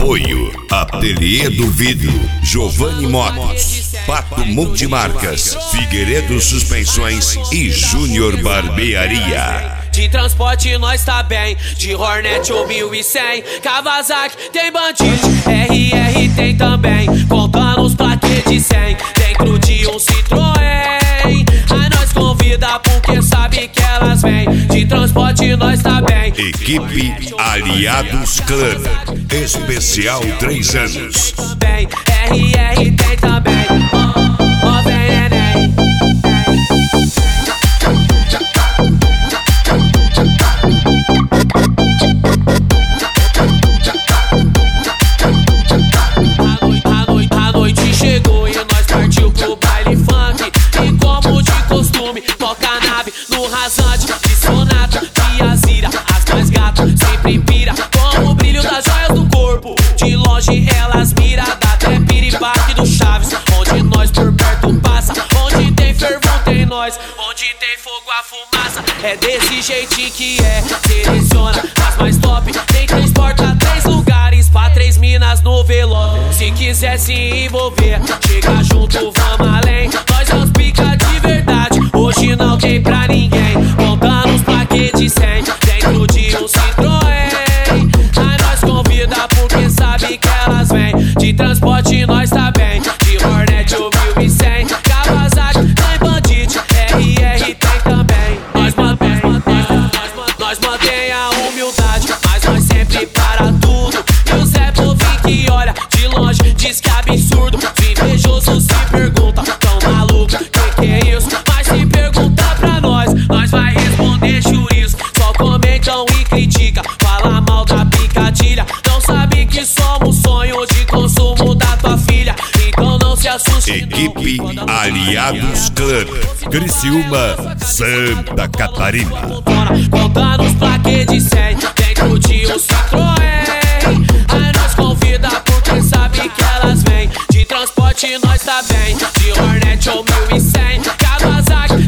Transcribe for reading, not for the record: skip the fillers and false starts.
Apoio Ateliê do Vidro, Giovanni Motos, Pato Multimarcas, Figueiredo Suspensões e Júnior Barbearia. De transporte nós tá bem, de Hornet ou 1100, Kawasaki tem Bandit, RR tem também, contando os plaquês de 100, dentro de um Citroën. Aí nós convida porque sabe que elas vêm, de transporte nós tá bem. Equipe Aliados Club, especial 3 anos. Bem, RR tem também, ó vem neném. A noite chegou e nós partiu pro baile funk. E como de costume, toca a nave no rasante de Sonata, de Azira, as mais gatas sempre pira com o brilho das joias do corpo. De longe elas mira, dá até piripaque do Chaves. Onde nós por perto passa, onde tem fervor tem nós, onde tem fogo a fumaça. É desse jeitinho que é, seleciona as mais top. Tem 3 portas, 3 lugares pra 3 minas no velório. Se quiser se envolver, chega junto, vamos além. Nós é os pica de verdade, hoje não tem pra ninguém. Contando os plaquês de 100, dentro de um Citroën. Aí nós convida porque sabe que elas vêm, de transporte nós tá bem, de Hornet ou 1100, Kawasaki tem Bandit, RR tem também. Nós mantém a humildade, mas nós sempre para tudo. E o Zé Povinho que olha de longe diz que é absurdo. Os invejosos se perguntam, tão maluco, que é isso? Mas se perguntar pra nós vai responder juízo. Só comentam e critica, fala mal da picadilha. Não sabe que somos sonho de consumo da tua filha. Então não se assuste. Equipe Aliados Club, Criciúma, Santa Catarina. Contando os plaquês de 100, dentro de um Citroën. Aí nós convida porque sabe que elas vêm, de transporte nós tá bem, de Hornet ou 1100, Kawasaki